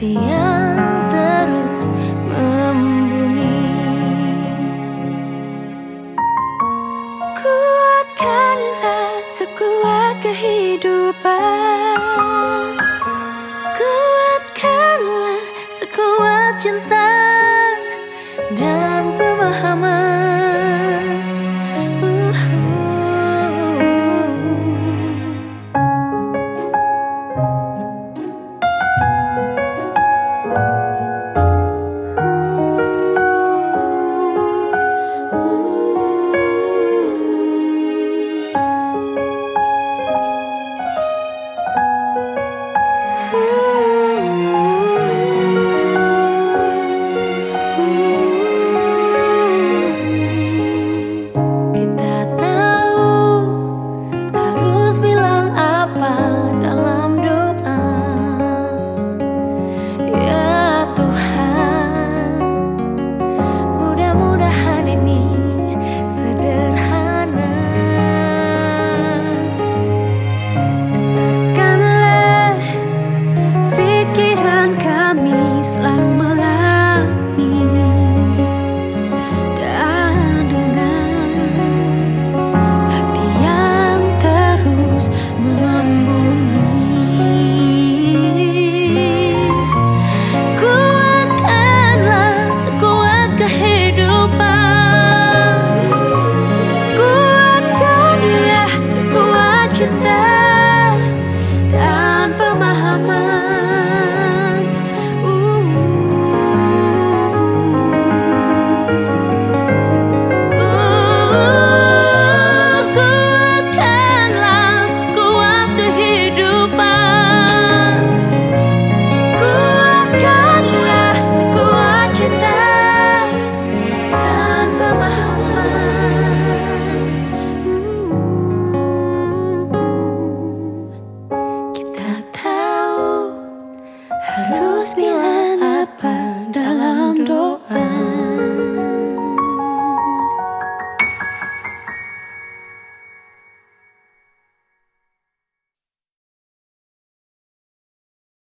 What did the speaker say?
hati yang terus membumi. Kuatkanlah sekuat kehidupan, kuatkanlah sekuat cinta dan pemahaman. Selalu melangi dan dengan hati yang terus membumi. Kuatkanlah sekuat kehidupan, kuatkanlah sekuat cinta dan pemahaman. Harus bilang apa dalam doa?